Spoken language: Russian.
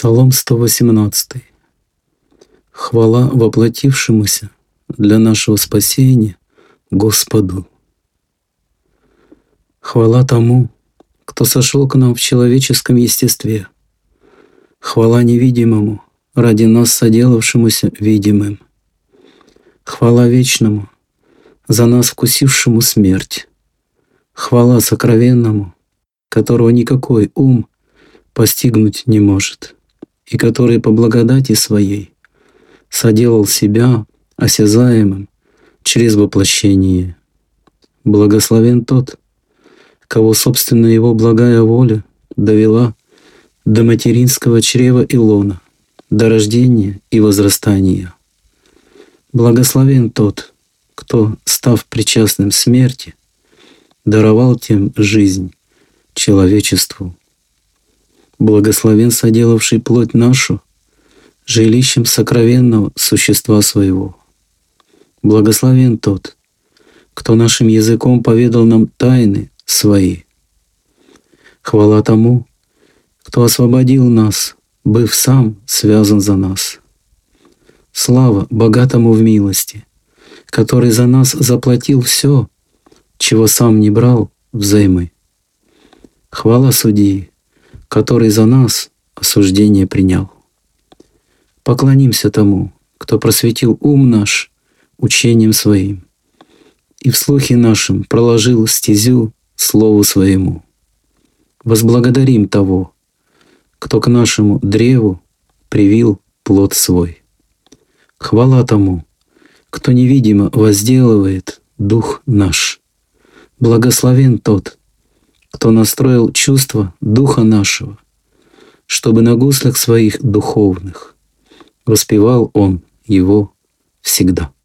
Псалом 118. Хвала воплотившемуся для нашего спасения Господу. Хвала тому, кто сошел к нам в человеческом естестве. Хвала невидимому, ради нас соделавшемуся видимым. Хвала вечному, за нас вкусившему смерть. Хвала сокровенному, которого никакой ум постигнуть не может, и который по благодати своей соделал себя осязаемым через воплощение. Благословен тот, кого собственная его благая воля довела до материнского чрева и лона, до рождения и возрастания. Благословен тот, кто, став причастным смерти, даровал тем жизнь человечеству. Благословен соделавший плоть нашу жилищем сокровенного существа своего. Благословен тот, кто нашим языком поведал нам тайны свои. Хвала тому, кто освободил нас, быв сам связан за нас. Слава богатому в милости, который за нас заплатил все, чего сам не брал взаймы. Хвала судьи, который за нас осуждение принял. Поклонимся тому, кто просветил ум наш учением своим и в слухе нашем проложил стезю слову своему. Возблагодарим того, кто к нашему древу привил плод свой. Хвала тому, кто невидимо возделывает дух наш. Благословен тот, кто настроил чувства духа нашего, чтобы на гуслях своих духовных воспевал он его всегда.